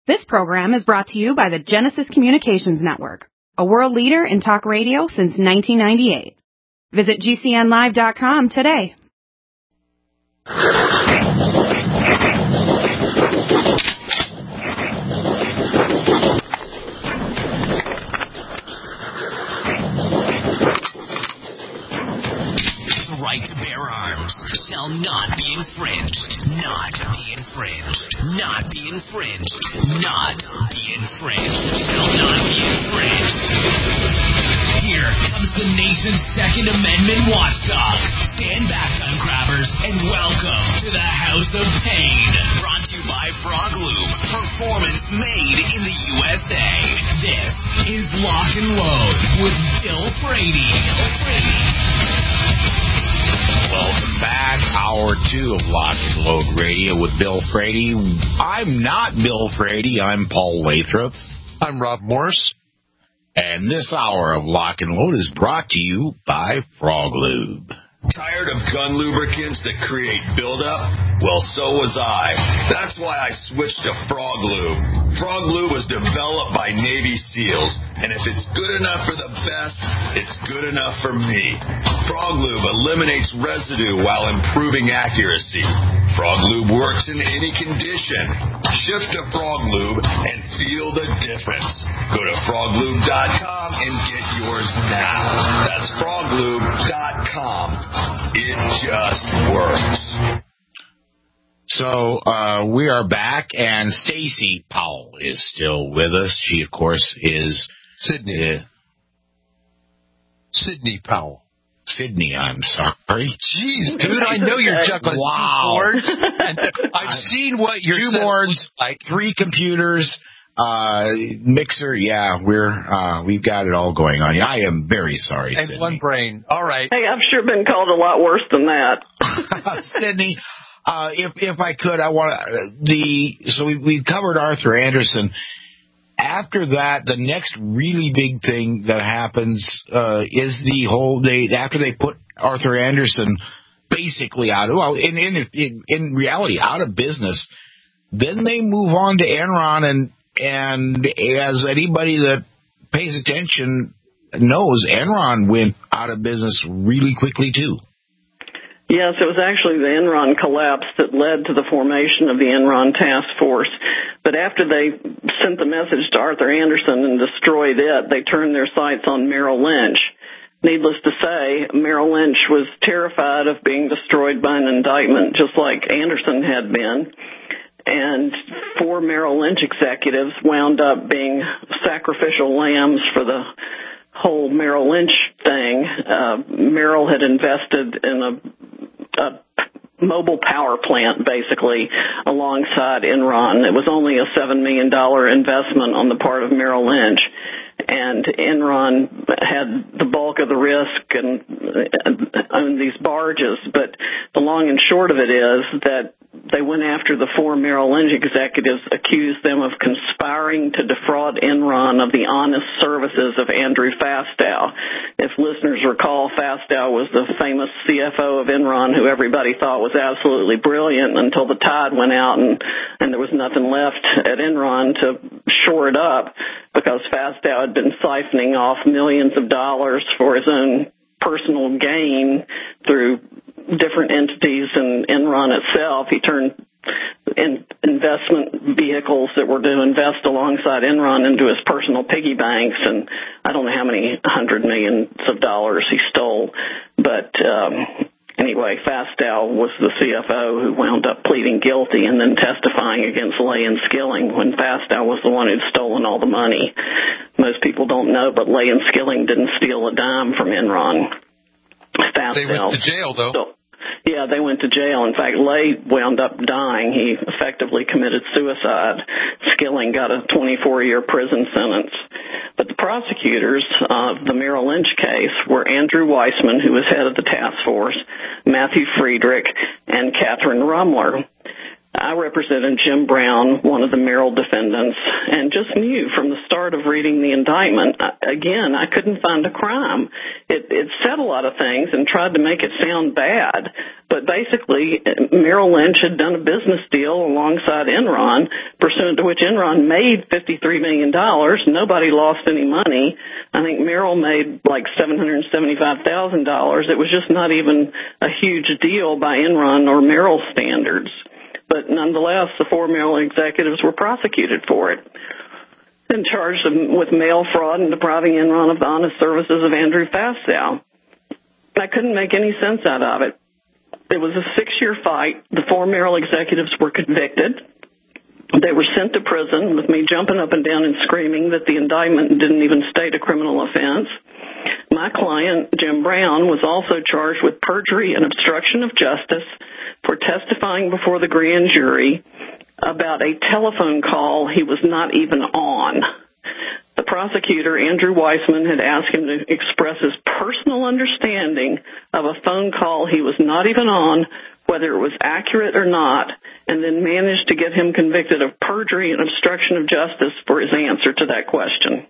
This program is brought to you by the Genesis Communications Network, a world leader in talk radio since 1998. Visit GCNlive.com today. The right to bear arms shall not be infringed. Not be infringed. Not be infringed. Not be infringed. Shall not be infringed. Here comes the nation's Second Amendment watchdog. Stand back, gun grabbers, and welcome to the House of Pain. Brought to you by Frog Lube. Performance made in the USA. This is Lock and Load with Bill Frady. Welcome back. Hour 2 of Lock and Load Radio with Bill Frady. I'm not Bill Frady. I'm Paul Lathrop. I'm Rob Morse. And this hour of Lock and Load is brought to you by Frog Lube. Tired of gun lubricants that create buildup? Well, so was I. That's why I switched to Frog Lube. Frog Lube was developed by Navy SEALs, and if it's good enough for the best, it's good enough for me. Frog Lube eliminates residue while improving accuracy. Frog Lube works in any condition. Shift to Frog Lube and feel the difference. Go to froglube.com and get yours now. That's froglube.com. It just works. So we are back, and Stacy Powell is still with us. She, of course, is Sydney Powell. Sydney, I'm sorry. Jeez, dude, I know you're juggling wow. boards. And I've seen what your 2 boards, like 3 computers, mixer. Yeah, we've got it all going on. I am very sorry, and Sydney. 1 brain. All right. Hey, I've sure been called a lot worse than that. Sydney, if I could, I want to so we covered Arthur Andersen. After that, the next really big thing that happens is the whole day after they put Arthur Andersen basically out of, well, in reality, out of business. Then they move on to Enron, and as anybody that pays attention knows, Enron went out of business really quickly too. Yes, it was actually the Enron collapse that led to the formation of the Enron Task Force. But after they sent the message to Arthur Andersen and destroyed it, they turned their sights on Merrill Lynch. Needless to say, Merrill Lynch was terrified of being destroyed by an indictment, just like Andersen had been. And 4 Merrill Lynch executives wound up being sacrificial lambs for the whole Merrill Lynch thing. Merrill had invested in a mobile power plant, basically, alongside Enron. It was only a $7 million investment on the part of Merrill Lynch. And Enron had the bulk of the risk and owned these barges. But the long and short of it is that they went after the 4 Merrill Lynch executives, accused them of conspiring to defraud Enron of the honest services of Andrew Fastow. If listeners recall, Fastow was the famous CFO of Enron who everybody thought was absolutely brilliant until the tide went out and there was nothing left at Enron to shore it up, because Fastow had been siphoning off millions of dollars for his own personal gain through different entities and Enron itself. He turned investment vehicles that were to invest alongside Enron into his personal piggy banks, and I don't know how many $100 million he stole. But anyway, Fastow was the CFO who wound up pleading guilty and then testifying against Lay and Skilling when Fastow was the one who'd stolen all the money. Most people don't know, but Lay and Skilling didn't steal a dime from Enron. Fastow, they went to jail, though. Yeah, they went to jail. In fact, Lay wound up dying. He effectively committed suicide. Skilling got a 24-year prison sentence. But the prosecutors of the Merrill Lynch case were Andrew Weissman, who was head of the task force, Matthew Friedrich, and Catherine Rumler. I represented Jim Brown, one of the Merrill defendants, and just knew from the start of reading the indictment, again, I couldn't find a crime. It said a lot of things and tried to make it sound bad, but basically Merrill Lynch had done a business deal alongside Enron, pursuant to which Enron made $53 million. Nobody lost any money. I think Merrill made like $775,000. It was just not even a huge deal by Enron or Merrill standards. But nonetheless, the 4 Merrill executives were prosecuted for it and charged with mail fraud and depriving Enron of the honest services of Andrew Fastow. I couldn't make any sense out of it. It was a 6-year fight. The 4 Merrill executives were convicted. They were sent to prison with me jumping up and down and screaming that the indictment didn't even state a criminal offense. My client, Jim Brown, was also charged with perjury and obstruction of justice for testifying before the grand jury about a telephone call he was not even on. The prosecutor, Andrew Weissman, had asked him to express his personal understanding of a phone call he was not even on, whether it was accurate or not, and then managed to get him convicted of perjury and obstruction of justice for his answer to that question.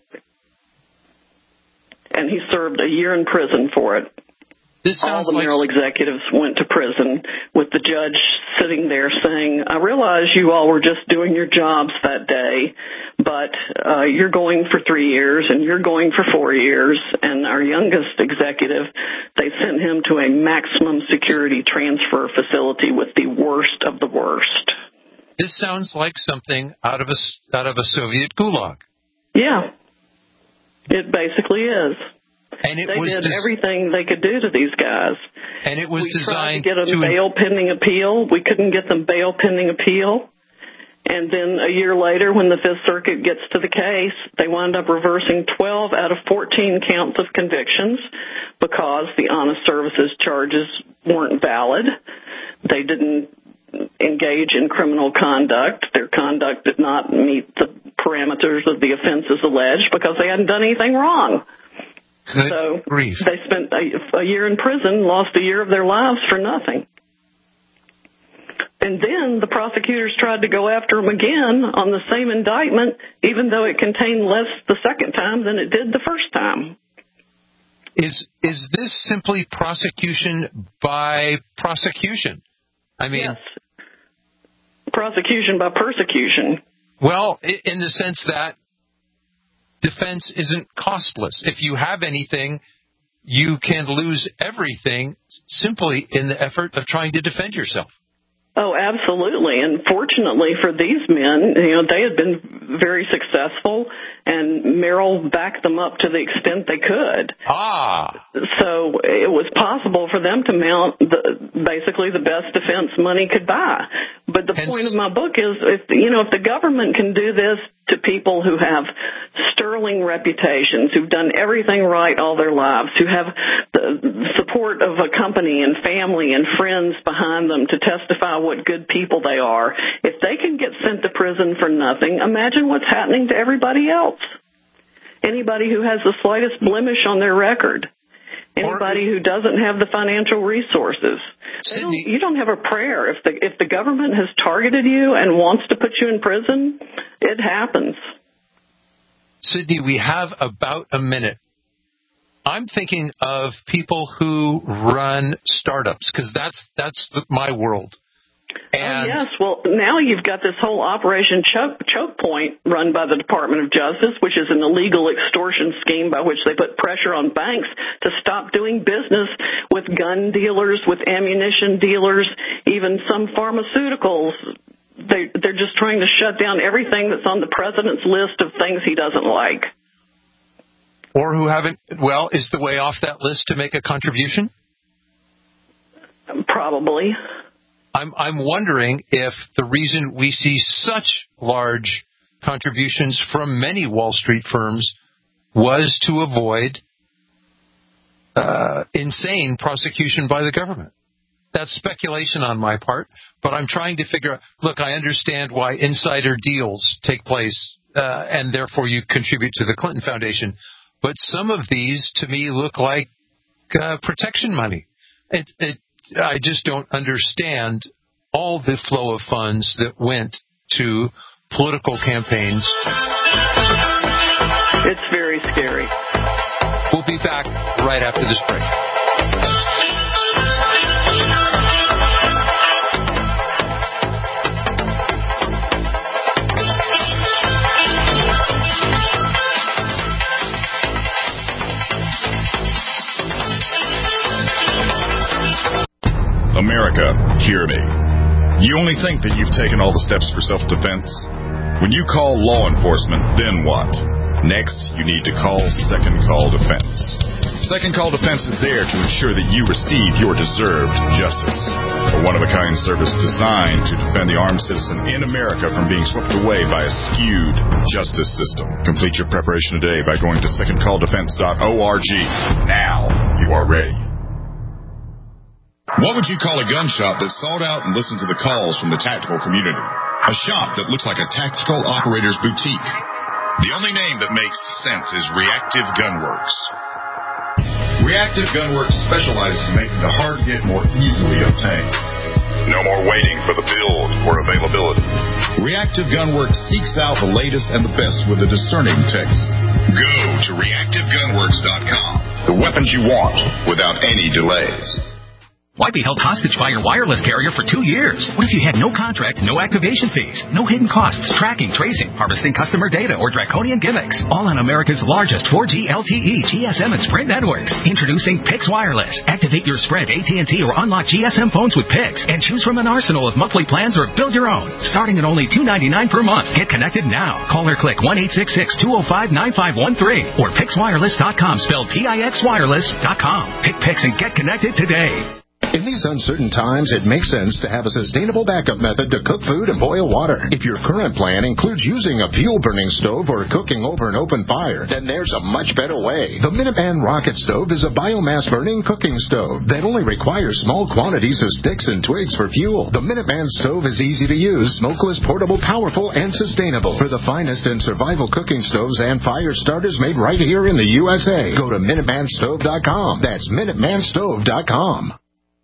And he served a year in prison for it. All the Merrill executives went to prison with the judge sitting there saying, I realize you all were just doing your jobs that day, but you're going for 3 years and you're going for 4 years. And our youngest executive, they sent him to a maximum security transfer facility with the worst of the worst. This sounds like something out of a Soviet gulag. Yeah, it basically is. And they did everything they could do to these guys. And it was designed to get them bail pending appeal. We couldn't get them bail pending appeal. And then a year later, when the Fifth Circuit gets to the case, they wound up reversing 12 out of 14 counts of convictions because the honest services charges weren't valid. They didn't engage in criminal conduct. Their conduct did not meet the parameters of the offenses alleged because they hadn't done anything wrong. Good grief. They spent a year in prison, lost a year of their lives for nothing. And then the prosecutors tried to go after them again on the same indictment, even though it contained less the second time than it did the first time. Is this simply prosecution by prosecution? I mean, yes. Prosecution by persecution. Well, in the sense that defense isn't costless. If you have anything, you can lose everything simply in the effort of trying to defend yourself. Oh, absolutely. And fortunately for these men, they had been very successful, and Merrill backed them up to the extent they could. So it was possible for them to mount basically the best defense money could buy. But the point of my book is, if the government can do this to people who have sterling reputations, who've done everything right all their lives, who have the support of a company and family and friends behind them to testify what good people they are, if they can get sent to prison for nothing, imagine what's happening to everybody else. Anybody who has the slightest blemish on their record. Anybody who doesn't have the financial resources. You don't have a prayer. If the government has targeted you and wants to put you in prison, it happens. Sydney, we have about a minute. I'm thinking of people who run startups, because that's my world. And yes. Well, now you've got this whole Operation Choke Point run by the Department of Justice, which is an illegal extortion scheme by which they put pressure on banks to stop doing business with gun dealers, with ammunition dealers, even some pharmaceuticals. They're just trying to shut down everything that's on the president's list of things he doesn't like. Or who haven't. Well, is the way off that list to make a contribution? Probably. I'm wondering if the reason we see such large contributions from many Wall Street firms was to avoid insane prosecution by the government. That's speculation on my part, but I'm trying to figure out, look, I understand why insider deals take place, and therefore you contribute to the Clinton Foundation. But some of these, to me, look like protection money. I just don't understand all the flow of funds that went to political campaigns. It's very scary. We'll be back right after this break. America, hear me. You only think that you've taken all the steps for self-defense? When you call law enforcement, then what? Next, you need to call Second Call Defense. Second Call Defense is there to ensure that you receive your deserved justice. A one-of-a-kind service designed to defend the armed citizen in America from being swept away by a skewed justice system. Complete your preparation today by going to secondcalldefense.org. Now you are ready. What would you call a gun shop that sought out and listened to the calls from the tactical community? A shop that looks like a tactical operator's boutique. The only name that makes sense is Reactive Gunworks. Reactive Gunworks specializes in making the hard-to-get more easily obtained. No more waiting for the build or availability. Reactive Gunworks seeks out the latest and the best with a discerning taste. Go to reactivegunworks.com. The weapons you want without any delays. Why be held hostage by your wireless carrier for 2 years? What if you had no contract, no activation fees, no hidden costs, tracking, tracing, harvesting customer data, or draconian gimmicks? All on America's largest 4G LTE, GSM, and Sprint networks. Introducing Pix Wireless. Activate your Sprint, AT&T, or unlock GSM phones with Pix, and choose from an arsenal of monthly plans or build your own. Starting at only $2.99 per month. Get connected now. Call or click 1-866-205-9513 or PixWireless.com, spelled PIXWireless.com. Pick Pix and get connected today. In these uncertain times, it makes sense to have a sustainable backup method to cook food and boil water. If your current plan includes using a fuel-burning stove or cooking over an open fire, then there's a much better way. The Minuteman Rocket Stove is a biomass-burning cooking stove that only requires small quantities of sticks and twigs for fuel. The Minuteman Stove is easy to use, smokeless, portable, powerful, and sustainable. For the finest in survival cooking stoves and fire starters made right here in the USA, go to MinutemanStove.com. That's MinutemanStove.com.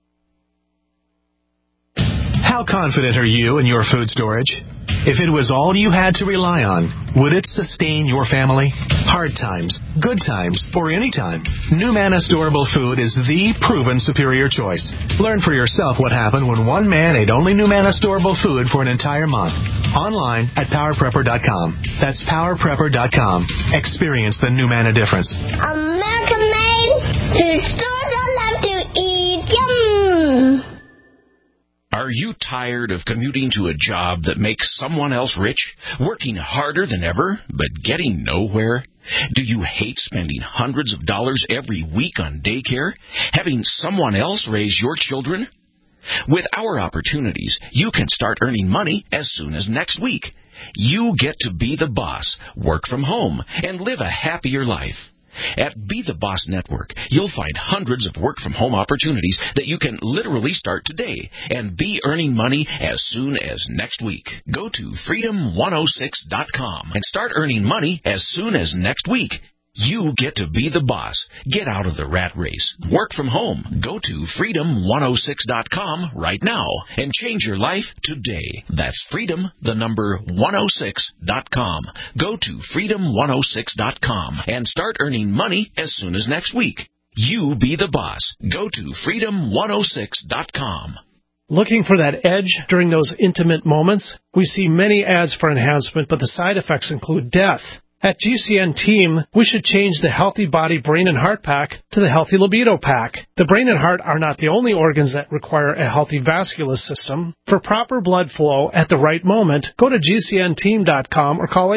How confident are you in your food storage? If it was all you had to rely on, would it sustain your family? Hard times, good times, or any time, NuManna Storable Food is the proven superior choice. Learn for yourself what happened when one man ate only NuManna Storable Food for an entire month. Online at PowerPrepper.com. That's PowerPrepper.com. Experience the NuManna difference. American made food stores I love to eat. Yum! Are you tired of commuting to a job that makes someone else rich, working harder than ever, but getting nowhere? Do you hate spending hundreds of dollars every week on daycare, having someone else raise your children? With our opportunities, you can start earning money as soon as next week. You get to be the boss, work from home, and live a happier life. At Be the Boss Network, you'll find hundreds of work-from-home opportunities that you can literally start today and be earning money as soon as next week. Go to freedom106.com and start earning money as soon as next week. You get to be the boss. Get out of the rat race. Work from home. Go to freedom106.com right now and change your life today. That's freedom106.com. Go to freedom106.com and start earning money as soon as next week. You be the boss. Go to freedom106.com. Looking for that edge during those intimate moments? We see many ads for enhancement, but the side effects include death. At GCN Team, we should change the Healthy Body, Brain, and Heart Pack to the Healthy Libido Pack. The brain and heart are not the only organs that require a healthy vascular system. For proper blood flow at the right moment, go to GCNteam.com or call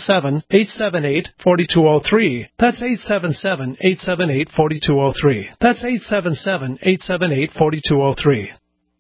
877-878-4203. That's 877-878-4203. That's 877-878-4203.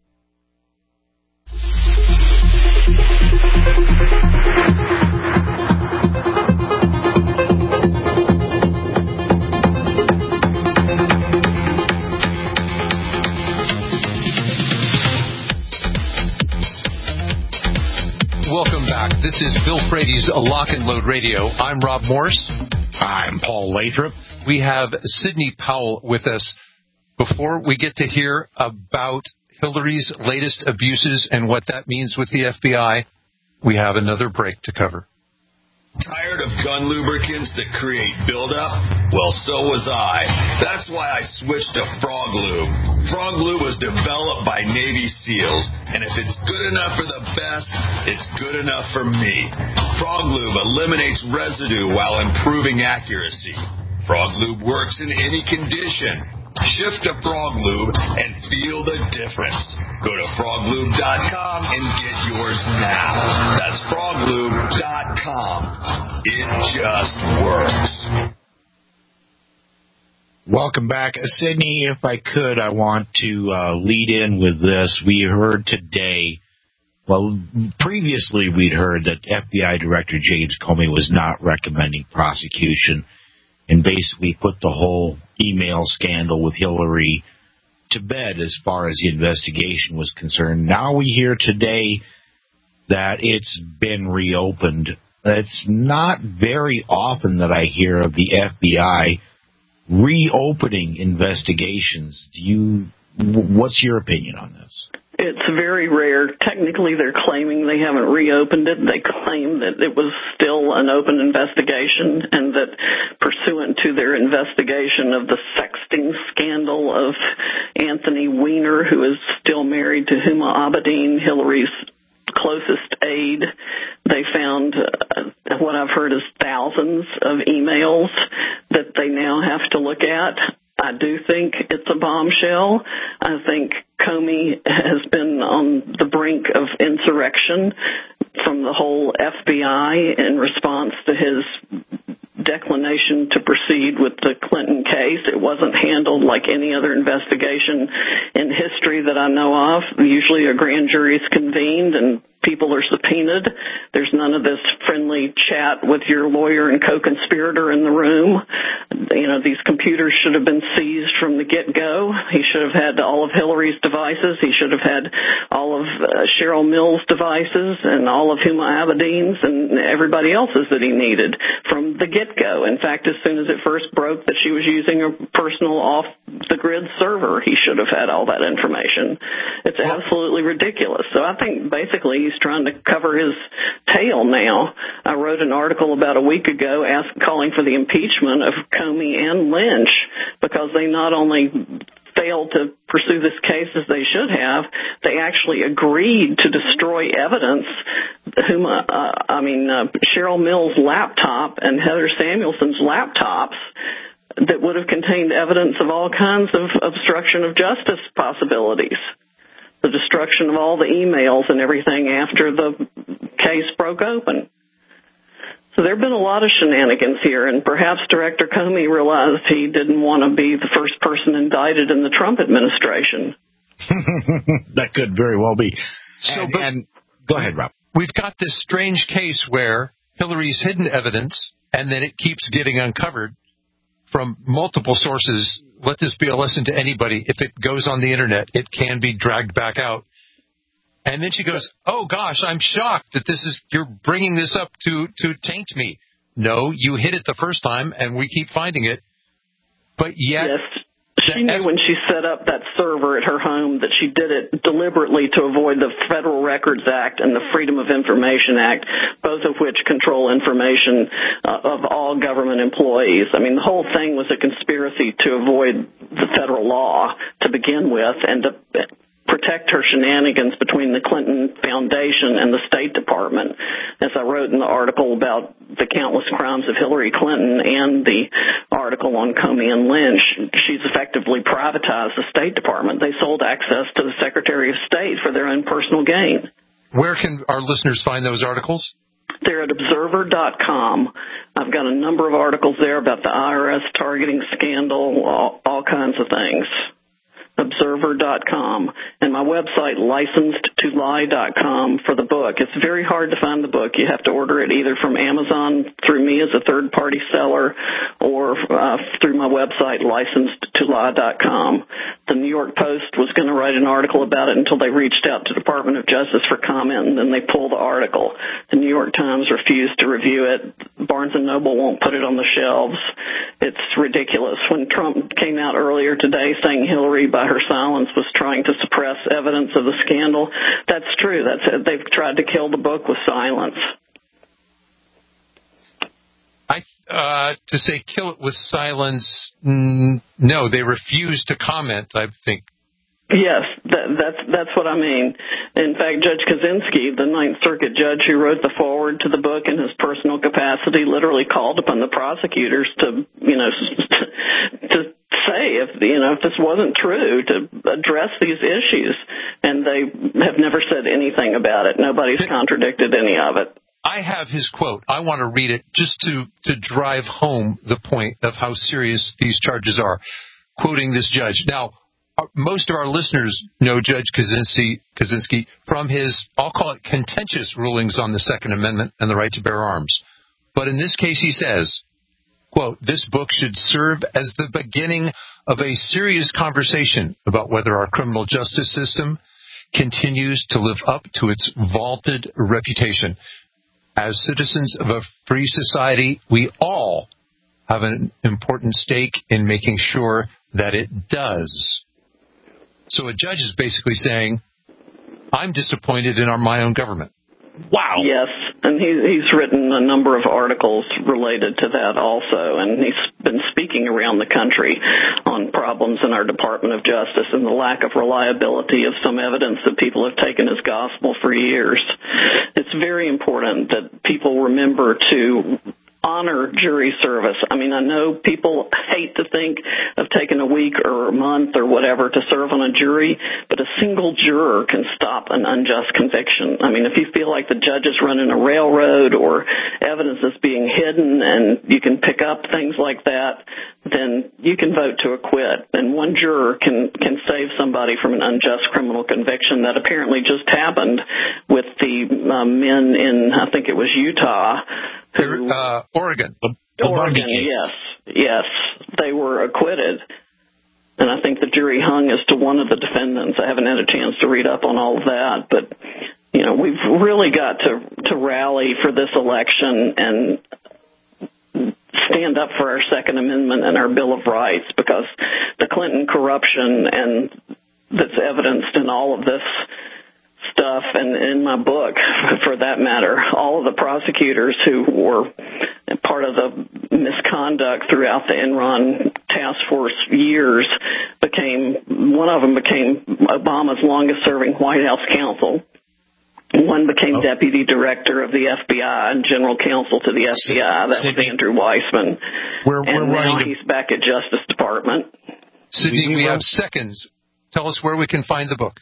Welcome back. This is Bill Frady's Lock and Load Radio. I'm Rob Morse. I'm Paul Lathrop. We have Sidney Powell with us. Before we get to hear about Hillary's latest abuses and what that means with the FBI, we have another break to cover. Tired of gun lubricants that create buildup? Well, so was I. That's why I switched to Frog Lube. Frog Lube was developed by Navy SEALs, and if it's good enough for the best, it's good enough for me. Frog Lube eliminates residue while improving accuracy. Frog Lube works in any condition. Shift to Frog Lube and feel the difference. Go to froglube.com and get yours now. That's froglube.com. It just works. Welcome back. Sydney, if I could, I want to lead in with this. We heard today, well, previously we'd heard that FBI Director James Comey was not recommending prosecution and basically put the whole email scandal with Hillary to bed as far as the investigation was concerned. Now we hear today that it's been reopened. It's not very often that I hear of the FBI reopening investigations. What's your opinion on this? It's very rare. Technically, they're claiming they haven't reopened it. They claim that it was still an open investigation and that pursuant to their investigation of the sexting scandal of Anthony Weiner, who is still married to Huma Abedin, Hillary's closest aide, they found what I've heard is thousands of emails that they now have to look at. I do think it's a bombshell. I think Comey has been on the brink of insurrection from the whole FBI in response to his declination to proceed with the Clinton case. It wasn't handled like any other investigation in history that I know of. Usually a grand jury is convened and people are subpoenaed. There's none of this friendly chat with your lawyer and co-conspirator in the room. You know, these computers should have been seized from the get-go. He should have had all of Hillary's devices. He should have had all of Cheryl Mills' devices and all of Huma Abedin's and everybody else's that he needed from the get-go. In fact, as soon as it first broke that she was using a personal off-the-grid server, he should have had all that information. It's absolutely ridiculous. So I think basically he's trying to cover his tail now. I wrote an article about a week ago calling for the impeachment of Comey and Lynch because they not only failed to pursue this case as they should have, they actually agreed to destroy evidence. Cheryl Mills' laptop and Heather Samuelson's laptops that would have contained evidence of all kinds of obstruction of justice possibilities. The destruction of all the emails and everything after the case broke open. So there have been a lot of shenanigans here, and perhaps Director Comey realized he didn't want to be the first person indicted in the Trump administration. That could very well be. Go ahead, Rob. We've got this strange case where Hillary's hidden evidence, and then it keeps getting uncovered from multiple sources. Let this be a lesson to anybody. If it goes on the Internet, it can be dragged back out. And then she goes, oh, gosh, I'm shocked that you're bringing this up to taint me. No, you hid it the first time, and we keep finding it. But yet... Yes. She knew when she set up that server at her home that she did it deliberately to avoid the Federal Records Act and the Freedom of Information Act, both of which control information of all government employees. I mean, the whole thing was a conspiracy to avoid the federal law to begin with and to protect her shenanigans between the Clinton Foundation and the State Department. As I wrote in the article about the countless crimes of Hillary Clinton and the article on Comey and Lynch, she's effectively privatized the State Department. They sold access to the Secretary of State for their own personal gain. Where can our listeners find those articles? They're at observer.com. I've got a number of articles there about the IRS targeting scandal, all kinds of things. Observer.com, and my website, licensed2lie.com, for the book. It's very hard to find the book. You have to order it either from Amazon through me as a third-party seller or through my website, licensed2lie.com. the New York Post was going to write an article about it until they reached out to the Department of Justice for comment, and then they pulled the article. The New York Times refused to review it. Barnes & Noble won't put it on the shelves. It's ridiculous. When Trump came out earlier today saying Hillary, by her silence, was trying to suppress evidence of the scandal, that's true. That's it. They've tried to kill the book with silence. To say kill it with silence, no, they refused to comment, I think. Yes, that's what I mean. In fact, Judge Kaczynski, the Ninth Circuit judge who wrote the foreword to the book in his personal capacity, literally called upon the prosecutors to say if this wasn't true, to address these issues, and they have never said anything about it. Nobody's contradicted any of it. I have his quote. I want to read it just to drive home the point of how serious these charges are, quoting this judge. Now, most of our listeners know Judge Kaczynski from his, I'll call it, contentious rulings on the Second Amendment and the right to bear arms. But in this case, he says, quote, "This book should serve as the beginning of a serious conversation about whether our criminal justice system continues to live up to its vaunted reputation. As citizens of a free society, we all have an important stake in making sure that it does." So a judge is basically saying, I'm disappointed in my own government. Wow. Yes, and he's written a number of articles related to that also, and he's been speaking around the country on problems in our Department of Justice and the lack of reliability of some evidence that people have taken as gospel for years. It's very important that people remember to honor jury service. I mean, I know people hate to think of taking a week or a month or whatever to serve on a jury, but a single juror can stop an unjust conviction. I mean, if you feel like the judge is running a railroad or evidence is being hidden and you can pick up things like that, then you can vote to acquit. And one juror can save somebody from an unjust criminal conviction. That apparently just happened with the men in, I think it was Utah. Oregon. Oregon, yes. They were acquitted. And I think the jury hung as to one of the defendants. I haven't had a chance to read up on all of that. But, we've really got to rally for this election and stand up for our Second Amendment and our Bill of Rights, because the Clinton corruption and that's evidenced in all of this stuff, and in my book, for that matter, all of the prosecutors who were part of the misconduct throughout the Enron task force years one of them became Obama's longest-serving White House counsel. One became deputy director of the FBI and general counsel to the FBI. That was Andrew Weissman. And now he's back at Justice Department. Sydney, we have seconds. Tell us where we can find the book.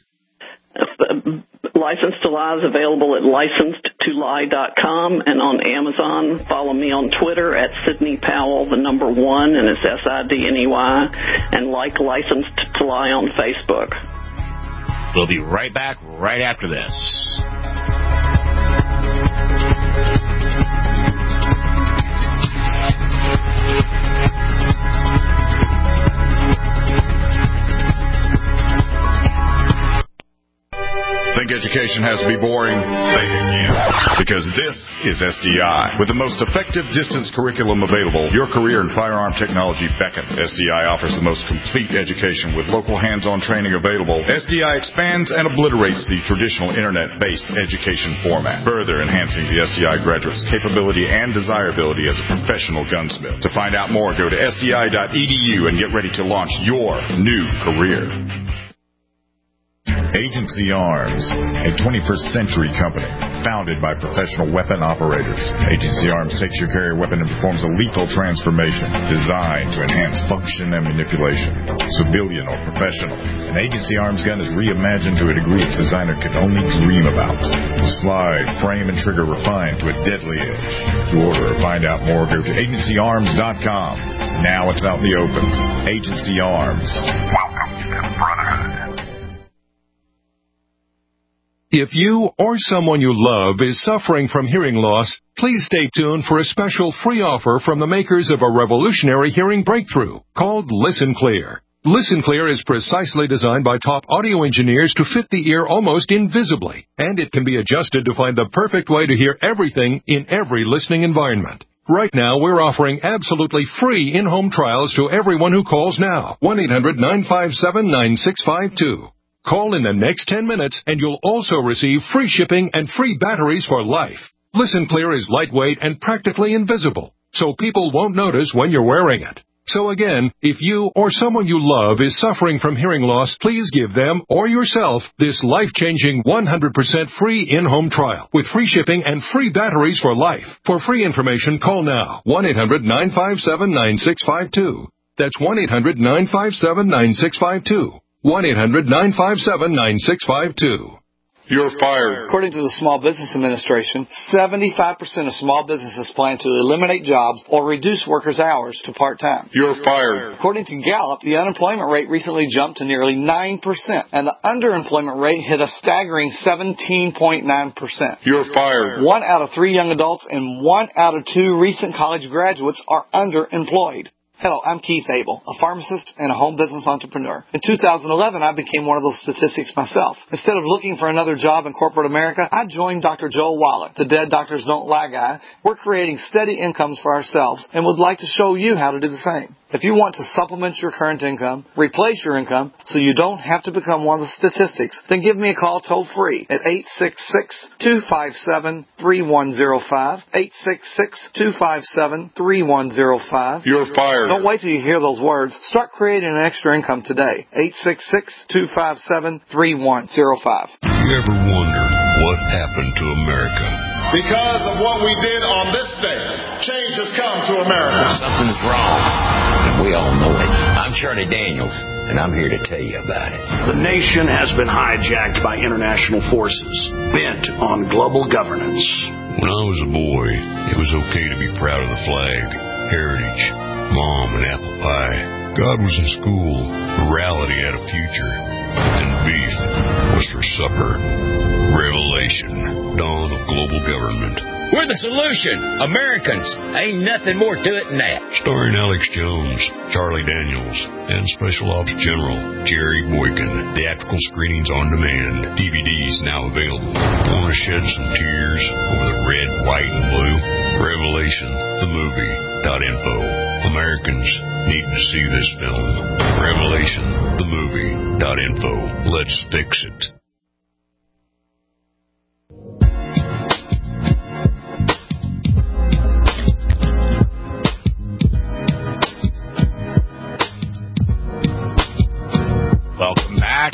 License to Lie is available at licensedtolie.com and on Amazon. Follow me on Twitter at Sidney Powell, the number 1, and it's SIDNEY, and like Licensed to Lie on Facebook. We'll be right back right after this. Think education has to be boring? Say it again. Because this is SDI. With the most effective distance curriculum available, your career in firearm technology beckons. SDI offers the most complete education with local hands-on training available. SDI expands and obliterates the traditional internet-based education format, further enhancing the SDI graduate's capability and desirability as a professional gunsmith. To find out more, go to sdi.edu and get ready to launch your new career. Agency Arms, a 21st century company founded by professional weapon operators. Agency Arms takes your carrier weapon and performs a lethal transformation designed to enhance function and manipulation. Civilian or professional, an Agency Arms gun is reimagined to a degree its designer could only dream about. The slide, frame, and trigger refined to a deadly edge. To order or find out more, go to agencyarms.com. Now it's out in the open. Agency Arms. Welcome to Brotherhood. If you or someone you love is suffering from hearing loss, please stay tuned for a special free offer from the makers of a revolutionary hearing breakthrough called Listen Clear. Listen Clear is precisely designed by top audio engineers to fit the ear almost invisibly, and it can be adjusted to find the perfect way to hear everything in every listening environment. Right now, we're offering absolutely free in-home trials to everyone who calls now. 1-800-957-9652. Call in the next 10 minutes, and you'll also receive free shipping and free batteries for life. Listen Clear is lightweight and practically invisible, so people won't notice when you're wearing it. So again, if you or someone you love is suffering from hearing loss, please give them or yourself this life-changing 100% free in-home trial with free shipping and free batteries for life. For free information, call now. 1-800-957-9652. That's 1-800-957-9652. 1-800-957-9652. You're fired. According to the Small Business Administration, 75% of small businesses plan to eliminate jobs or reduce workers' hours to part-time. You're fired. According to Gallup, the unemployment rate recently jumped to nearly 9%, and the underemployment rate hit a staggering 17.9%. You're fired. 1 out of 3 young adults and 1 out of 2 recent college graduates are underemployed. Hello, I'm Keith Abel, a pharmacist and a home business entrepreneur. In 2011, I became one of those statistics myself. Instead of looking for another job in corporate America, I joined Dr. Joel Wallach, the Dead Doctors Don't Lie guy. We're creating steady incomes for ourselves and would like to show you how to do the same. If you want to supplement your current income, replace your income, so you don't have to become one of the statistics, then give me a call toll-free at 866-257-3105, 866-257-3105. You're fired. Don't wait till you hear those words. Start creating an extra income today. 866-257-3105. You ever wonder what happened to America? Because of what we did on this day, change has come to America. Something's wrong, and we all know it. I'm Charlie Daniels, and I'm here to tell you about it. The nation has been hijacked by international forces bent on global governance. When I was a boy, it was okay to be proud of the flag, heritage, mom, and apple pie. God was in school, morality had a future, and beef was for supper. Revelation, dawn of global government. We're the solution. Americans. Ain't nothing more to it than that. Starring Alex Jones, Charlie Daniels, and Special Ops General Jerry Boykin. Theatrical screenings on demand. DVDs now available. Want to shed some tears over the red, white, and blue? Revelation, the movie.info. Americans need to see this film. Revelation, the movie.info. Let's fix it. Welcome back.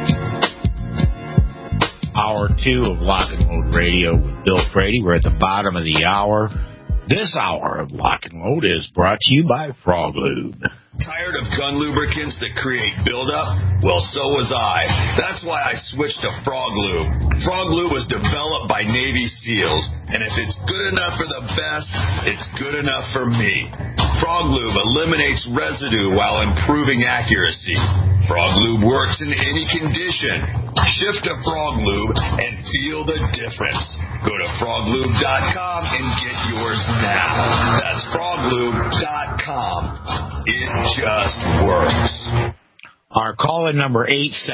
Hour 2 of Lock and Load Radio with Bill Frady. We're at the bottom of the hour. This hour of Lock and Load is brought to you by Frog Lube. Tired of gun lubricants that create buildup? Well, so was I. That's why I switched to Frog Lube. Frog Lube was developed by Navy SEALs, and if it's good enough for the best, it's good enough for me. Frog Lube eliminates residue while improving accuracy. Frog Lube works in any condition. Shift to Frog Lube and feel the difference. Go to froglube.com and get yours now. That's froglube.com. It just works. Our call-in number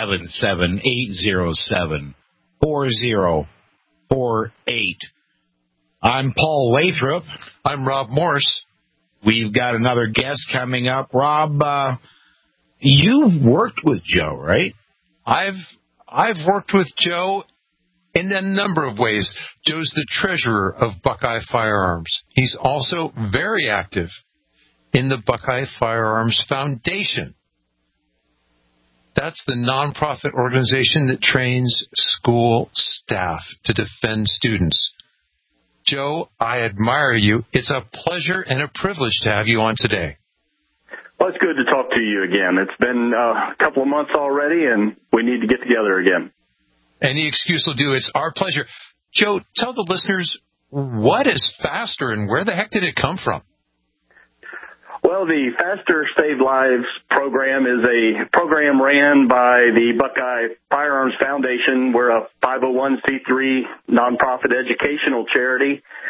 877-807-4048. I'm Paul Lathrop. I'm Rob Morse. We've got another guest coming up. Rob, you've worked with Joe, right? I've worked with Joe in a number of ways. Joe's the treasurer of Buckeye Firearms. He's also very active in the Buckeye Firearms Foundation. That's the nonprofit organization that trains school staff to defend students. Joe, I admire you. It's a pleasure and a privilege to have you on today. Well, it's good to talk to you again. It's been a couple of months already, and we need to get together again. Any excuse will do. It's our pleasure. Joe, tell the listeners, what is FASTER and where the heck did it come from? Well, the FASTER Save Lives program is a program ran by the Buckeye Firearms Foundation. We're a 501c3 nonprofit educational charity.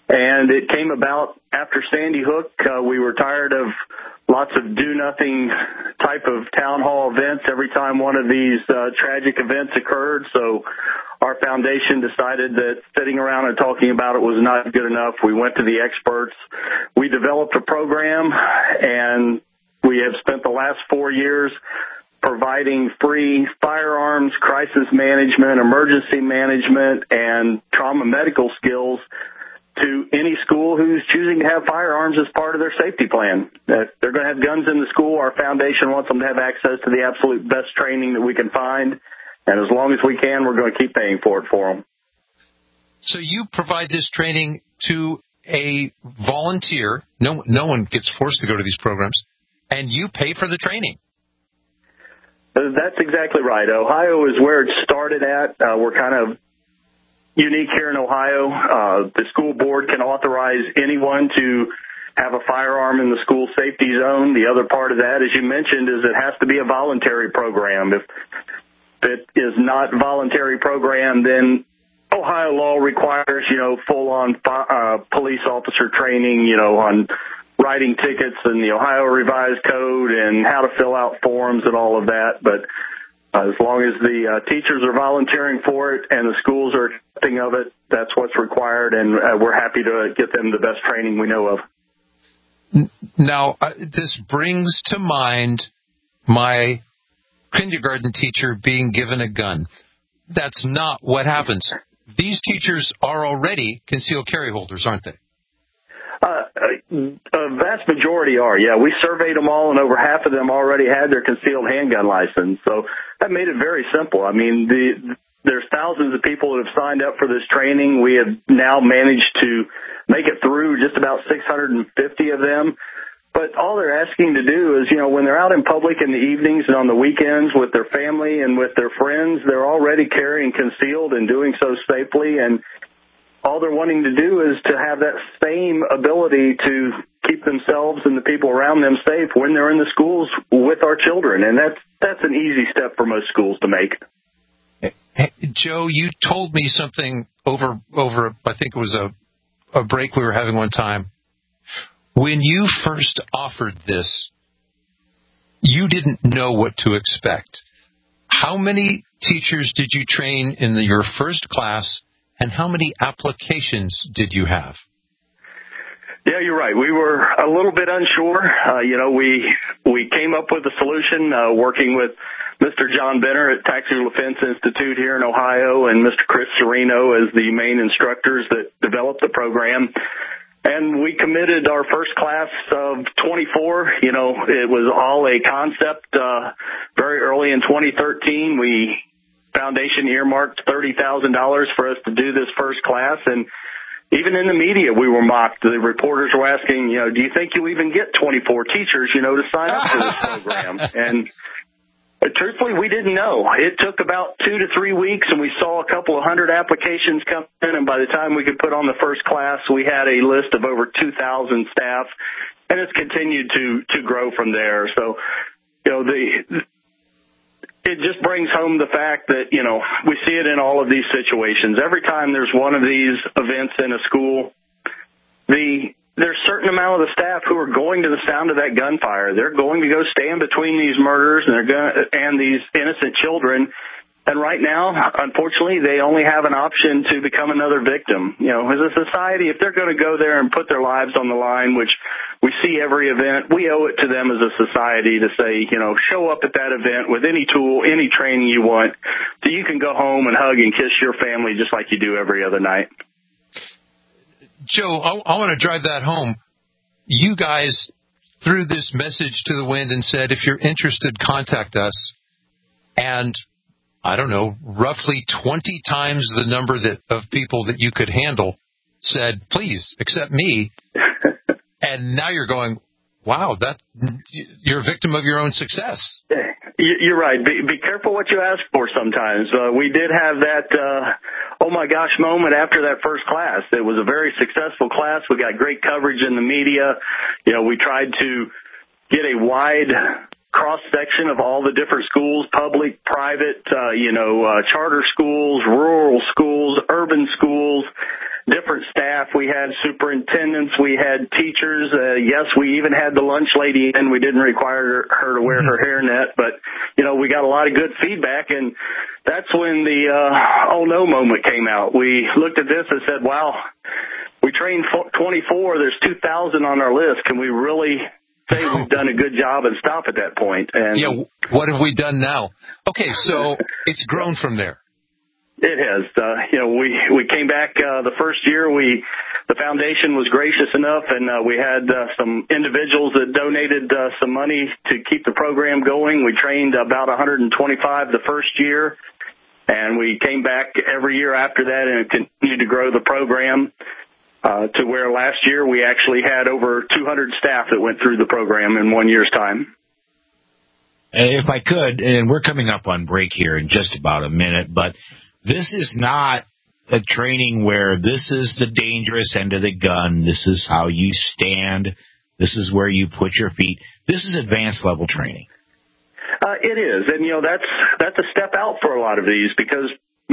And it came about after Sandy Hook. We were tired of lots of do-nothing type of town hall events every time one of these tragic events occurred. So our foundation decided that sitting around and talking about it was not good enough. We went to the experts. We developed a program, and we have spent the last 4 years providing free firearms, crisis management, emergency management, and trauma medical skills to any school who's choosing to have firearms as part of their safety plan. If they're going to have guns in the school, our foundation wants them to have access to the absolute best training that we can find. And as long as we can, we're going to keep paying for it for them. So you provide this training to a volunteer. No one gets forced to go to these programs, and you pay for the training. That's exactly right. Ohio is where it started at. We're kind of unique here in Ohio. The school board can authorize anyone to have a firearm in the school safety zone. The other part of that, as you mentioned, is it has to be a voluntary program. If it is not a voluntary program, then Ohio law requires, full-on police officer training, on writing tickets and the Ohio Revised Code and how to fill out forms and all of that. But as long as the teachers are volunteering for it and the schools are accepting of it, that's what's required, and we're happy to get them the best training we know of. Now, this brings to mind my kindergarten teacher being given a gun. That's not what happens. These teachers are already concealed carry holders, aren't they? A vast majority are, yeah. We surveyed them all, and over half of them already had their concealed handgun license. So that made it very simple. I mean, there's thousands of people that have signed up for this training. We have now managed to make it through just about 650 of them. But all they're asking to do is, when they're out in public in the evenings and on the weekends with their family and with their friends, they're already carrying concealed and doing so safely. And all they're wanting to do is to have that same ability to keep themselves and the people around them safe when they're in the schools with our children. And that's an easy step for most schools to make. Hey, Joe, you told me something over I think it was a break we were having one time. When you first offered this, you didn't know what to expect. How many teachers did you train in your first class, and how many applications did you have? Yeah, you're right. We were a little bit unsure. We came up with a solution working with Mr. John Benner at Tactical Defense Institute here in Ohio and Mr. Chris Serino as the main instructors that developed the program. And we committed our first class of 24. It was all a concept. Very early in 2013, Foundation earmarked $30,000 for us to do this first class. And even in the media, we were mocked. The reporters were asking, do you think you'll even get 24 teachers, to sign up for this program? And truthfully, we didn't know. It took about 2 to 3 weeks, and we saw a couple of hundred applications come in, and by the time we could put on the first class, we had a list of over 2,000 staff, and it's continued to grow from there. So, it just brings home the fact that, we see it in all of these situations. Every time there's one of these events in a school, there's a certain amount of the staff who are going to the sound of that gunfire. They're going to go stand between these murderers and these innocent children. And right now, unfortunately, they only have an option to become another victim. As a society, if they're going to go there and put their lives on the line, which we see every event, we owe it to them as a society to say, show up at that event with any tool, any training you want, so you can go home and hug and kiss your family just like you do every other night. Joe, I want to drive that home. You guys threw this message to the wind and said, if you're interested, contact us. And I don't know, roughly 20 times the number of people that you could handle said, please accept me. And now you're going, wow, you're a victim of your own success. You're right. Be careful what you ask for sometimes. We did have that, oh my gosh moment after that first class. It was a very successful class. We got great coverage in the media. We tried to get a wide cross-section of all the different schools, public, private, charter schools, rural schools, urban schools, different staff. We had superintendents. We had teachers. Yes, we even had the lunch lady in. We didn't require her to wear her hairnet, but, we got a lot of good feedback, and that's when the oh no moment came out. We looked at this and said, wow, we trained 24. There's 2,000 on our list. Can we really say we've done a good job and stop at that point? And what have we done now? Okay, so it's grown from there. It has. We came back the first year. The foundation was gracious enough, and we had some individuals that donated some money to keep the program going. We trained about 125 the first year, and we came back every year after that and continued to grow the program to where last year we actually had over 200 staff that went through the program in 1 year's time. If I could, and we're coming up on break here in just about a minute, but this is not a training where this is the dangerous end of the gun. This is how you stand. This is where you put your feet. This is advanced level training. It is. And, that's a step out for a lot of these because,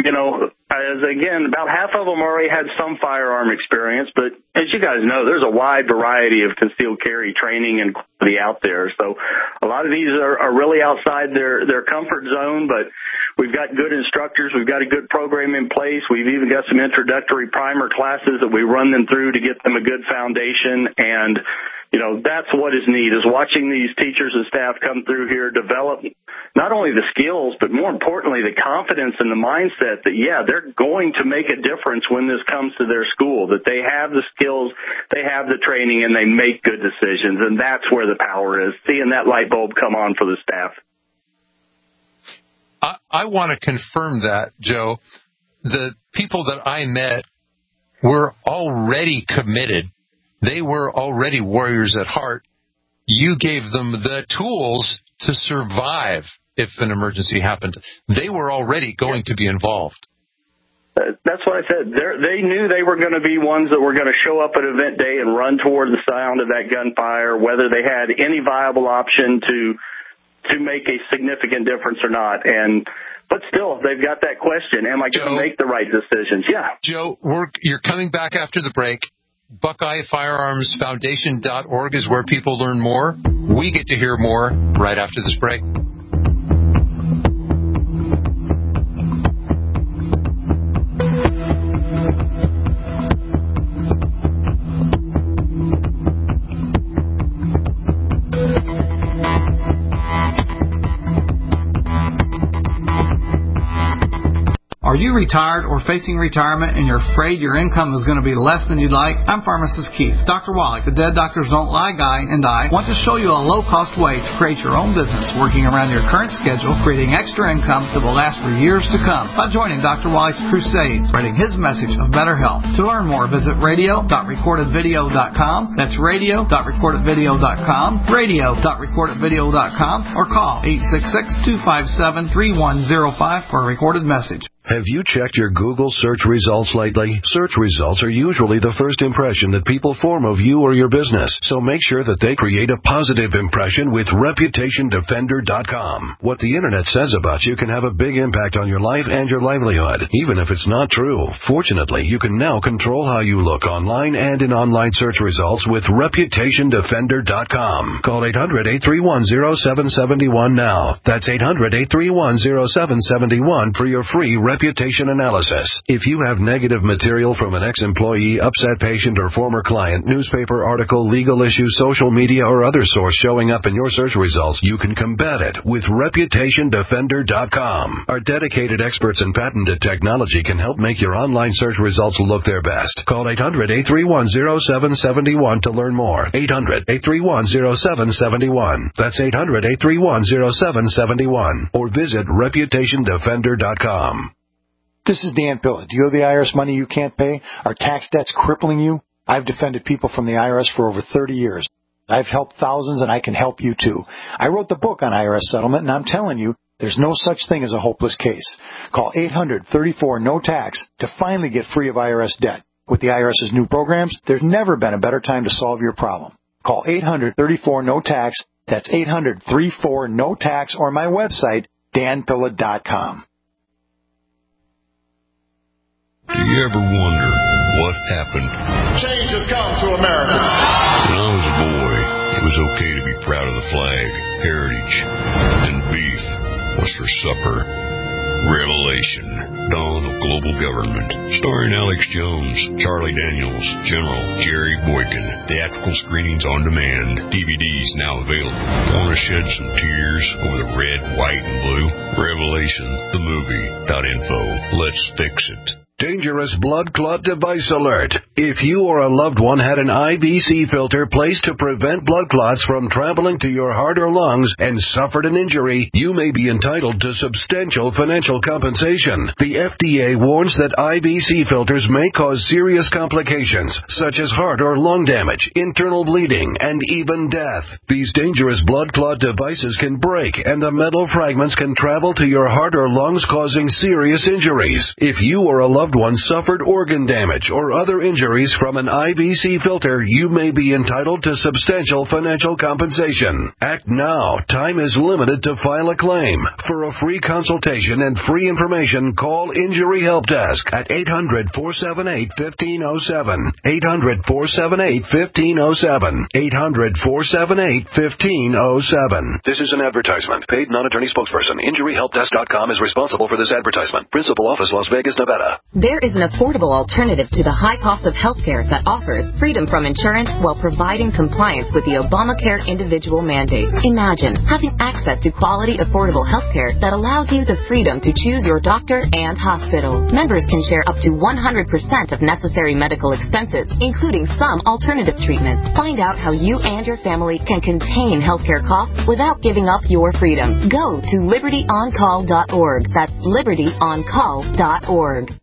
about half of them already had some firearm experience. But as you guys know, there's a wide variety of concealed carry training and quality out there. So a lot of these are really outside their comfort zone, but we've got good instructors. We've got a good program in place. We've even got some introductory primer classes that we run them through to get them a good foundation. And, that's what is neat, is watching these teachers and staff come through here, develop not only the skills, but more importantly, the confidence and the mindset that, they're going to make a difference when this comes to their school, that they have the skills, they have the training, and they make good decisions. And that's where the power is, seeing that light bulb come on for the staff. I want to confirm that, Joe. The people that I met were already committed. They were already warriors at heart. You gave them the tools to survive if an emergency happened. They were already going to be involved. That's what I said. They knew they were going to be ones that were going to show up at event day and run toward the sound of that gunfire, whether they had any viable option to make a significant difference or not. But still, they've got that question, am I going to make the right decisions? Yeah. Joe, you're coming back after the break. BuckeyeFirearmsFoundation.org is where people learn more. We get to hear more right after this break. Are you retired or facing retirement and you're afraid your income is going to be less than you'd like? I'm Pharmacist Keith. Dr. Wallach, the Dead Doctors Don't Lie guy, and I want to show you a low-cost way to create your own business working around your current schedule, creating extra income that will last for years to come by joining Dr. Wallach's crusades, spreading his message of better health. To learn more, visit radio.recordedvideo.com. That's radio.recordedvideo.com, radio.recordedvideo.com, or call 866-257-3105 for a recorded message. Have you checked your Google search results lately? Search results are usually the first impression that people form of you or your business, so make sure that they create a positive impression with ReputationDefender.com. What the Internet says about you can have a big impact on your life and your livelihood, even if it's not true. Fortunately, you can now control how you look online and in online search results with ReputationDefender.com. Call 800-831-0771 now. That's 800-831-0771 for your free reputation analysis. If you have negative material from an ex-employee, upset patient, or former client, newspaper article, legal issue, social media, or other source showing up in your search results, you can combat it with ReputationDefender.com. Our dedicated experts in patented technology can help make your online search results look their best. Call 800-831-0771 to learn more. 800-831-0771. That's 800-831-0771. Or visit ReputationDefender.com. This is Dan Pilla. Do you have the IRS money you can't pay? Are tax debts crippling you? I've defended people from the IRS for over 30 years. I've helped thousands, and I can help you too. I wrote the book on IRS settlement, and I'm telling you, there's no such thing as a hopeless case. Call 800-34-NO-TAX to finally get free of IRS debt. With the IRS's new programs, there's never been a better time to solve your problem. Call 800-34-NO-TAX That's 800-34-NO-TAX or my website, danpilla.com. Do you ever wonder what happened? Change has come to America. When I was a boy, it was okay to be proud of the flag, heritage, and beef was for supper. Revelation, Dawn of Global Government, starring Alex Jones, Charlie Daniels, General Jerry Boykin. Theatrical screenings on demand. DVDs now available. Want to shed some tears over the red, white, and blue? Revelation, the movie.info. Let's fix it. Dangerous blood clot device alert. If you or a loved one had an IVC filter placed to prevent blood clots from traveling to your heart or lungs and suffered an injury, you may be entitled to substantial financial compensation. The FDA warns that IVC filters may cause serious complications, such as heart or lung damage, internal bleeding, and even death. These dangerous blood clot devices can break, and the metal fragments can travel to your heart or lungs, causing serious injuries. If you or a loved one suffered organ damage or other injuries from an IVC filter, you may be entitled to substantial financial compensation. Act now. Time is limited to file a claim. For a free consultation and free information, call Injury Help Desk at 800-478-1507. 800-478-1507. 800-478-1507. This is an advertisement. Paid non-attorney spokesperson. InjuryHelpDesk.com is responsible for this advertisement. Principal office, Las Vegas, Nevada. There is an affordable alternative to the high cost of health care that offers freedom from insurance while providing compliance with the Obamacare individual mandate. Imagine having access to quality, affordable health care that allows you the freedom to choose your doctor and hospital. Members can share up to 100% of necessary medical expenses, including some alternative treatments. Find out how you and your family can contain healthcare costs without giving up your freedom. Go to libertyoncall.org. That's libertyoncall.org.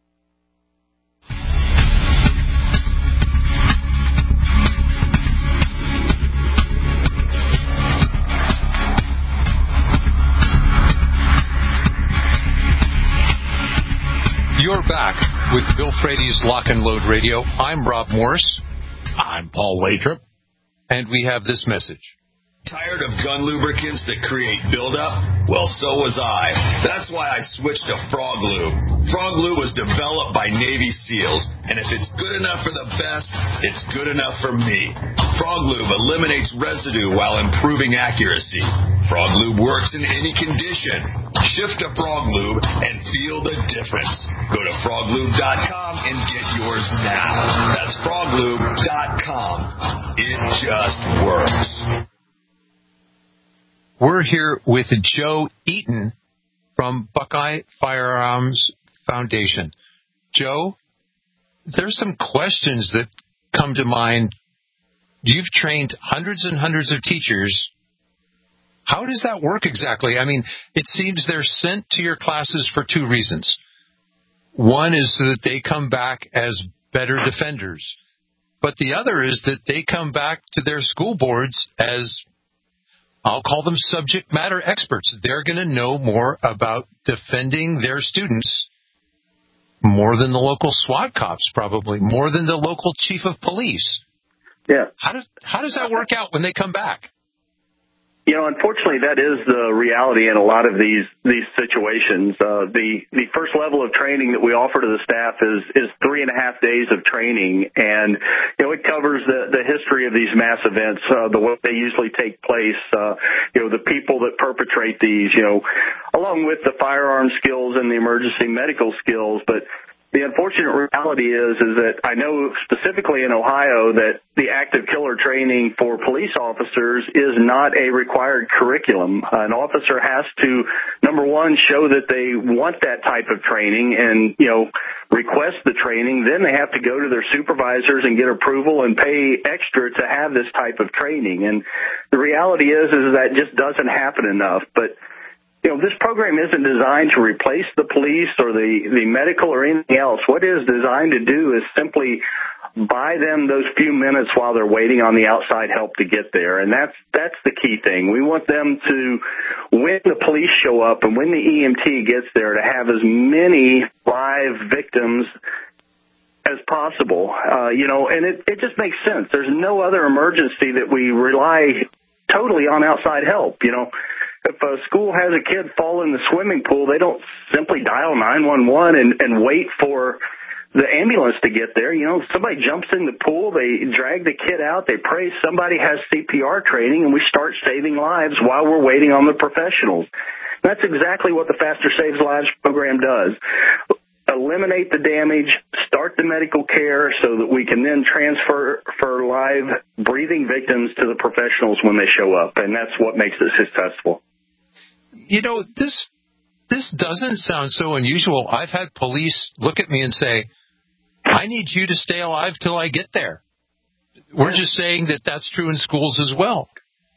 You're back with Bill Frady's Lock and Load Radio. I'm Rob Morse. I'm Paul Lathrop. And we have this message. Tired of gun lubricants that create buildup? Well, so was I. That's why I switched to Frog Lube. Frog Lube was developed by Navy SEALs, and if it's good enough for the best, it's good enough for me. Frog Lube eliminates residue while improving accuracy. Frog Lube works in any condition. Shift to Frog Lube and feel the difference. Go to froglube.com and get yours now. That's froglube.com. It just works. We're here with Joe Eaton from Buckeye Firearms Foundation. Joe, there's some questions that come to mind. You've trained hundreds and hundreds of teachers. How does that work exactly? I mean, it seems they're sent to your classes for two reasons. One is so that they come back as better defenders. But the other is that they come back to their school boards as, I'll call them subject matter experts. They're going to know more about defending their students more than the local SWAT cops, probably, more than the local chief of police. Yeah. How does that work out when they come back? You know, unfortunately, that is the reality in a lot of these situations. The first level of training that we offer to the staff is 3.5 days of training, and it covers the history of these mass events, the way they usually take place, the people that perpetrate these, along with the firearm skills and the emergency medical skills, but the unfortunate reality is that I know specifically in Ohio that the active killer training for police officers is not a required curriculum. An officer has to, number one, show that they want that type of training and, request the training. Then they have to go to their supervisors and get approval and pay extra to have this type of training. And the reality is that just doesn't happen enough. But this program isn't designed to replace the police or the medical or anything else. What it is designed to do is simply buy them those few minutes while they're waiting on the outside help to get there. And that's the key thing. We want them to, when the police show up and when the EMT gets there, to have as many live victims as possible. And it just makes sense. There's no other emergency that we rely totally on outside help. You know, if a school has a kid fall in the swimming pool, they don't simply dial 911 and wait for the ambulance to get there. You know, somebody jumps in the pool, they drag the kid out, they pray somebody has CPR training, and we start saving lives while we're waiting on the professionals. That's exactly what the Faster Saves Lives program does. Eliminate the damage, start the medical care so that we can then transfer for live breathing victims to the professionals when they show up, and that's what makes it successful. You know, this doesn't sound so unusual. I've had police look at me and say, I need you to stay alive till I get there. We're just saying that that's true in schools as well.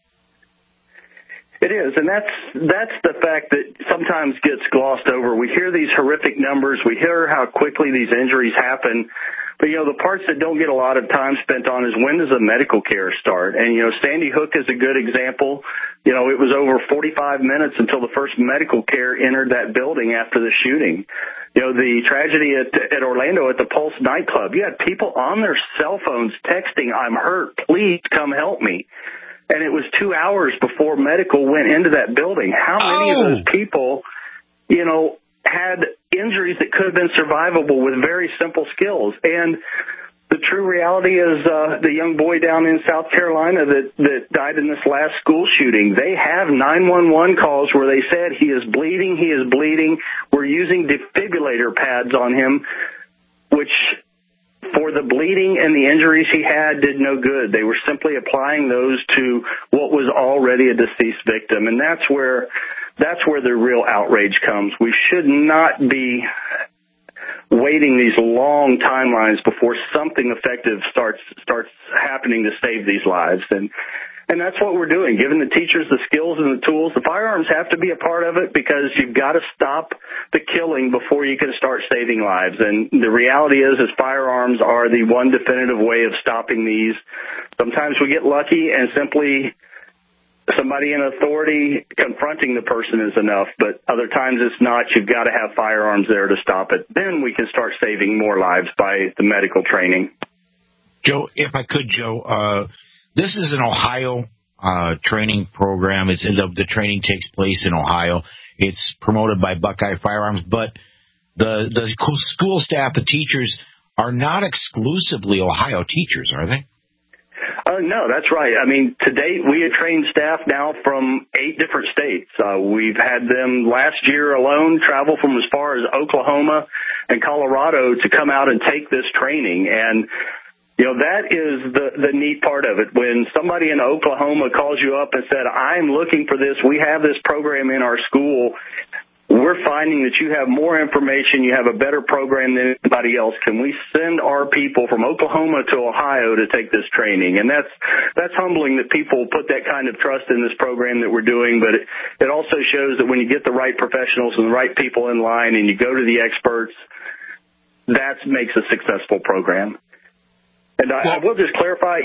It is, and that's the fact that sometimes gets glossed over. We hear these horrific numbers. We hear how quickly these injuries happen. But, you know, the parts that don't get a lot of time spent on is when does the medical care start? And, you know, Sandy Hook is a good example. You know, it was over 45 minutes until the first medical care entered that building after the shooting. You know, the tragedy at Orlando at the Pulse nightclub, you had people on their cell phones texting, I'm hurt, please come help me. And it was 2 hours before medical went into that building. How many of those people, you know, had injuries that could have been survivable with very simple skills? And the true reality is the young boy down in South Carolina that died in this last school shooting, they have 911 calls where they said he is bleeding, we're using defibrillator pads on him, which for the bleeding and the injuries he had did no good. They were simply applying those to what was already a deceased victim. And that's where the real outrage comes. We should not be waiting these long timelines before something effective starts happening to save these lives. And that's what we're doing, giving the teachers the skills and the tools. The firearms have to be a part of it because you've got to stop the killing before you can start saving lives. And the reality is firearms are the one definitive way of stopping these. Sometimes we get lucky and simply somebody in authority confronting the person is enough, but other times it's not. You've got to have firearms there to stop it. Then we can start saving more lives by the medical training. Joe, if I could, this is an Ohio training program. The training takes place in Ohio. It's promoted by Buckeye Firearms, but the school staff, the teachers, are not exclusively Ohio teachers, are they? No, that's right. I mean, to date, we have trained staff now from 8 different states. We've had them last year alone travel from as far as Oklahoma and Colorado to come out and take this training. And you know, that is the neat part of it. When somebody in Oklahoma calls you up and said, I'm looking for this, we have this program in our school, we're finding that you have more information, you have a better program than anybody else. Can we send our people from Oklahoma to Ohio to take this training? And that's humbling that people put that kind of trust in this program that we're doing, but it also shows that when you get the right professionals and the right people in line and you go to the experts, that makes a successful program. And I will just clarify,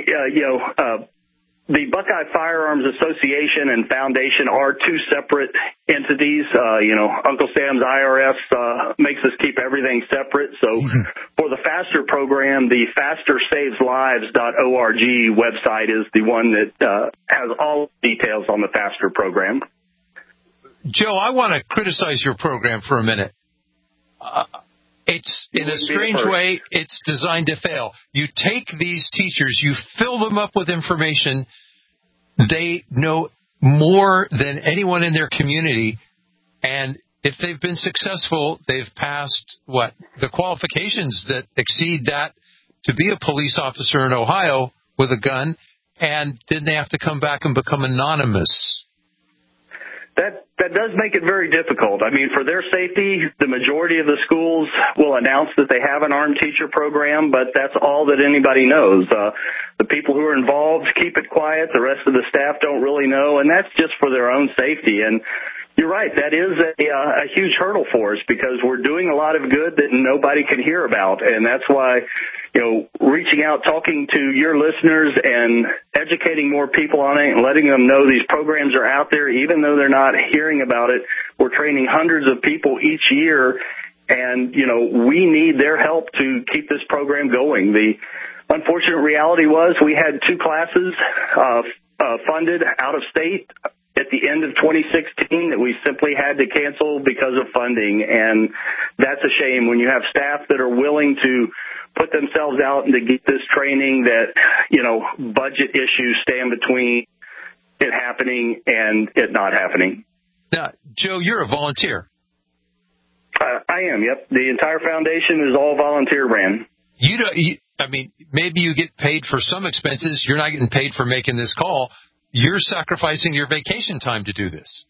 the Buckeye Firearms Association and Foundation are 2 separate entities. Uncle Sam's IRS makes us keep everything separate. So for the FASTER program, the FasterSavesLives.org website is the one that has all details on the FASTER program. Joe, I want to criticize your program for a minute. It's, in a strange way, it's designed to fail. You take these teachers, you fill them up with information. They know more than anyone in their community. And if they've been successful, they've passed, the qualifications that exceed that to be a police officer in Ohio with a gun. And then they have to come back and become anonymous. That does make it very difficult. I mean, for their safety, the majority of the schools will announce that they have an armed teacher program, but that's all that anybody knows. The people who are involved keep it quiet. The rest of the staff don't really know, and that's just for their own safety. And you're right, that is a huge hurdle for us because we're doing a lot of good that nobody can hear about, and that's why, reaching out, talking to your listeners and educating more people on it and letting them know these programs are out there, even though they're not hearing about it. We're training hundreds of people each year, and, we need their help to keep this program going. The unfortunate reality was we had 2 classes funded out of state at the end of 2016 that we simply had to cancel because of funding. And that's a shame when you have staff that are willing to put themselves out and to get this training that, budget issues stand between it happening and it not happening. Now, Joe, you're a volunteer. I am, yep. The entire foundation is all volunteer ran. Maybe you get paid for some expenses. You're not getting paid for making this call. You're sacrificing your vacation time to do this.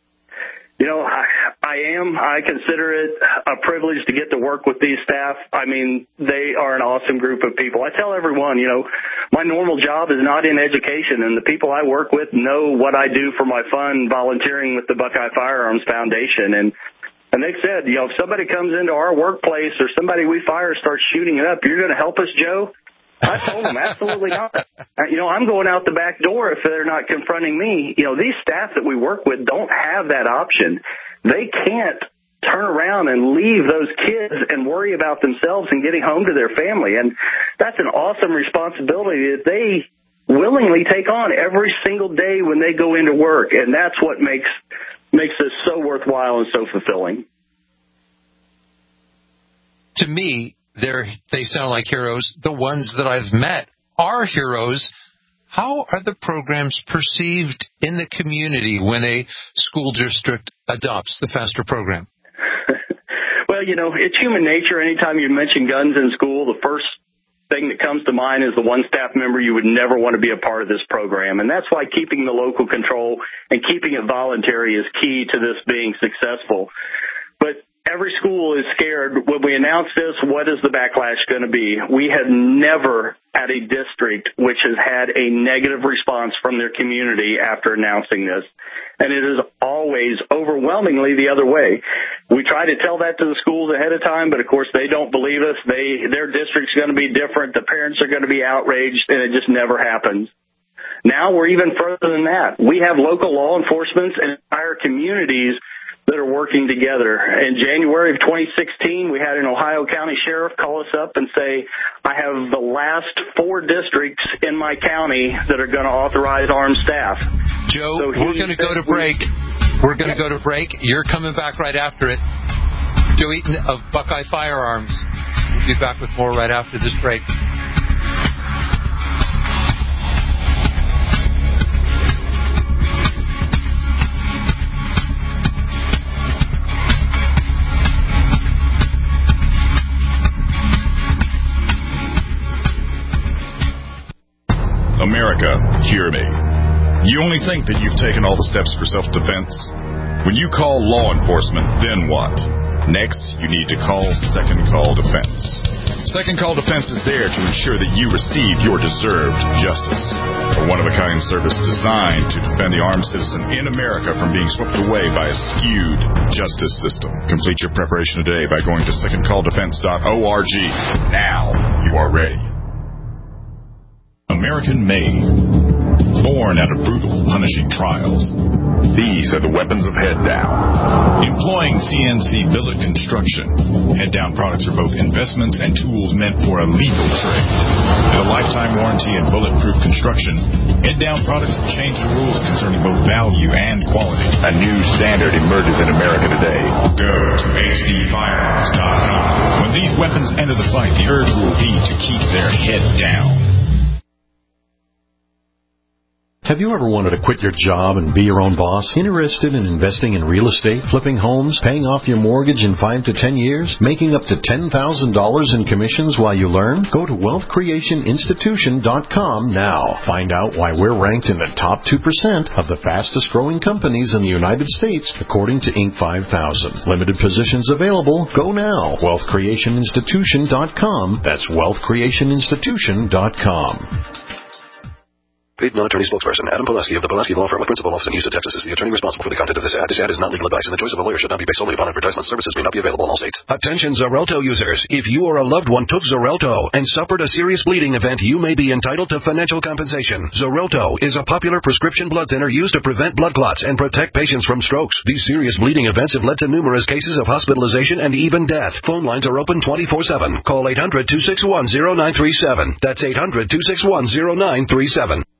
I am. I consider it a privilege to get to work with these staff. They are an awesome group of people. I tell everyone, my normal job is not in education, and the people I work with know what I do for my fun volunteering with the Buckeye Firearms Foundation. And they've said, if somebody comes into our workplace or somebody we fire starts shooting it up, you're going to help us, Joe? I told them, absolutely not. I'm going out the back door if they're not confronting me. These staff that we work with don't have that option. They can't turn around and leave those kids and worry about themselves and getting home to their family. And that's an awesome responsibility that they willingly take on every single day when they go into work. And that's what makes this so worthwhile and so fulfilling. To me, they sound like heroes. The ones that I've met are heroes. How are the programs perceived in the community when a school district adopts the FASTER program? Well, it's human nature. Anytime you mention guns in school, the first thing that comes to mind is the one staff member you would never want to be a part of this program. And that's why keeping the local control and keeping it voluntary is key to this being successful. But every school is scared. When we announce this, what is the backlash going to be? We have never had a district which has had a negative response from their community after announcing this. And it is always overwhelmingly the other way. We try to tell that to the schools ahead of time, but of course they don't believe us. Their district's going to be different. The parents are going to be outraged, and it just never happens. Now we're even further than that. We have local law enforcement and entire communities that are working together. In January of 2016, we had an Ohio County Sheriff call us up and say, I have the last 4 districts in my county that are going to authorize armed staff. Joe, we're going to go to break. We're going to go to break. You're coming back right after it. Joe Eaton of Buckeye Firearms. We'll be back with more right after this break. America, hear me. You only think that you've taken all the steps for self-defense? When you call law enforcement, then what? Next, you need to call Second Call Defense. Second Call Defense is there to ensure that you receive your deserved justice. A one-of-a-kind service designed to defend the armed citizen in America from being swept away by a skewed justice system. Complete your preparation today by going to secondcalldefense.org. Now you are ready. American-made, born out of brutal, punishing trials. These are the weapons of Head Down. Employing CNC billet construction, Head Down products are both investments and tools meant for a lethal trade. With a lifetime warranty and bulletproof construction, Head Down products have changed the rules concerning both value and quality. A new standard emerges in America today. Go to hdfirearms.com. When these weapons enter the fight, the urge will be to keep their head down. Have you ever wanted to quit your job and be your own boss? Interested in investing in real estate, flipping homes, paying off your mortgage in 5 to 10 years, making up to $10,000 in commissions while you learn? Go to wealthcreationinstitution.com now. Find out why we're ranked in the top 2% of the fastest growing companies in the United States, according to Inc. 5000. Limited positions available. Go now. wealthcreationinstitution.com. That's wealthcreationinstitution.com. Paid non-attorney spokesperson Adam Pileski of the Pileski Law Firm with principal office in Houston, Texas is the attorney responsible for the content of this ad. This ad is not legal advice, and the choice of a lawyer should not be based solely upon advertisement. Services may not be available in all states. Attention Xarelto users. If you or a loved one took Xarelto and suffered a serious bleeding event, you may be entitled to financial compensation. Xarelto is a popular prescription blood thinner used to prevent blood clots and protect patients from strokes. These serious bleeding events have led to numerous cases of hospitalization and even death. Phone lines are open 24/7. Call 800-261-0937. That's 800-261-0937.